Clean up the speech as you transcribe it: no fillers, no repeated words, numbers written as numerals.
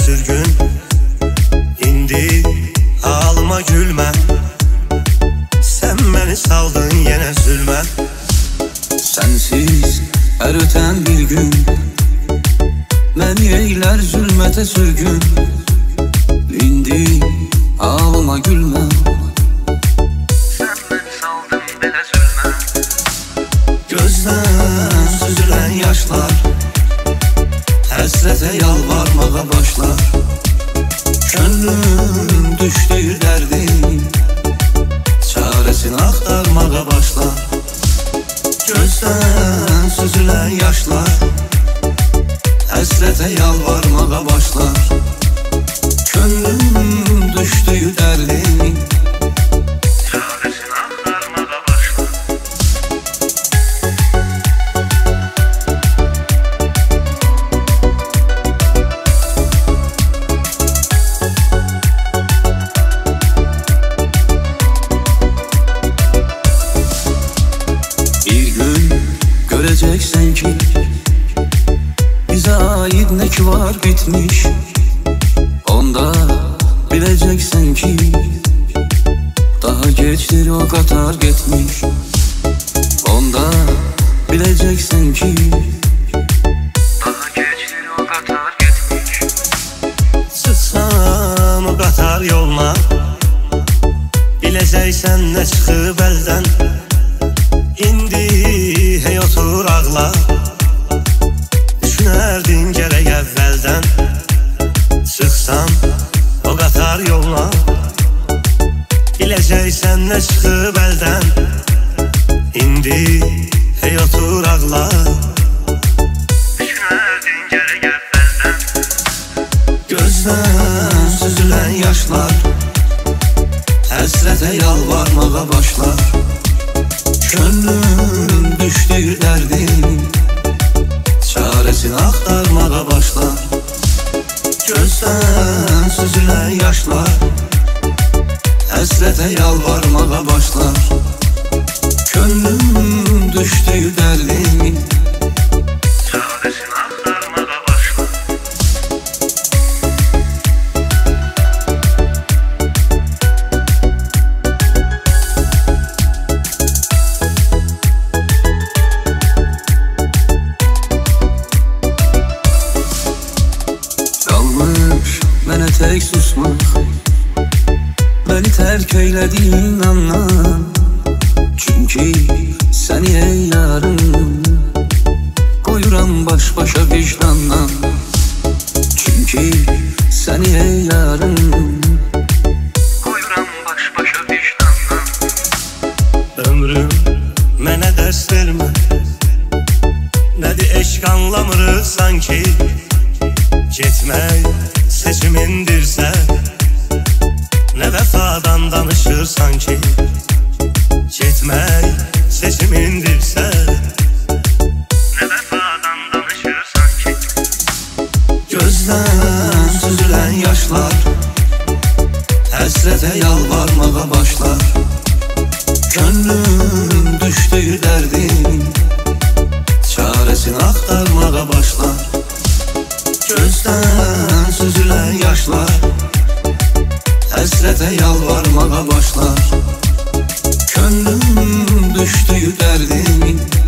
sürgün. İndi halıma gülmə, sən məni saldın yenə zülmə. Sensiz her öten bir gün beni eyler zulmete sürgün. İndi ağlıma gülme, sen beni saldın belə zulmə. Gözdən süzülən yaşlar həsrətə yalvarmağa başlar. Könlüm düşdüyü dərdin çarəsini axtarmağa başlar. Gözdən süzülən yaşlar həsrətə yalvarmağa başlar. Könlüm düşdüyü dərdin çarəsini axtarmağa başlar. Göreceksen ki bize ait ne ki var bitmiş. Onda bileceksen ki daha geçtir o kadar gitmiş. Onda bileceksen ki daha geçtir o kadar gitmiş. Çıxsam o qatar yoluna, biləcəksən nə çıxıb əldən. İndi hey otur ağla, düşünərdin gərək əvvəldən. Çıxsam o qatar yoluna, biləcəksən nə çıxıb əldən. İndi hey otur ağla, düşünərdin gərək əvvəldən. Gözdən süzülən yaşlar həsrətə yalvarmağa başlar. Könlüm düşdüyü dərdin çarəsini axtarmağa başlar. Gözdən süzülən yaşlar həsrətə yalvarmağa başlar. Könlüm düşdüyü dərdin çarəsini axtarmağa başlar. Mənə tək susmaq, beni terk eylediğin andan. Çünkü seni ey yarım koyuram baş başa vicdandan. Çünkü seni ey yarım koyuram baş başa vicdandan. Ömrüm mənə dərs vermə, nədir eşq anlamırıq sanki. Getmək seçimindirsə, nə vəfadan danışır sanki. Getmək seçimindirsə, nə vəfadan danışır sanki. Gözdən süzülən yaşlar həsrətə yalvarmağa başlar. Könlüm düşdüyü dərdin çarəsini axtarmağa başlar. Gözdən süzülən yaşlar həsrətə yalvarmağa başlar. Könlüm düşdüyü dərdin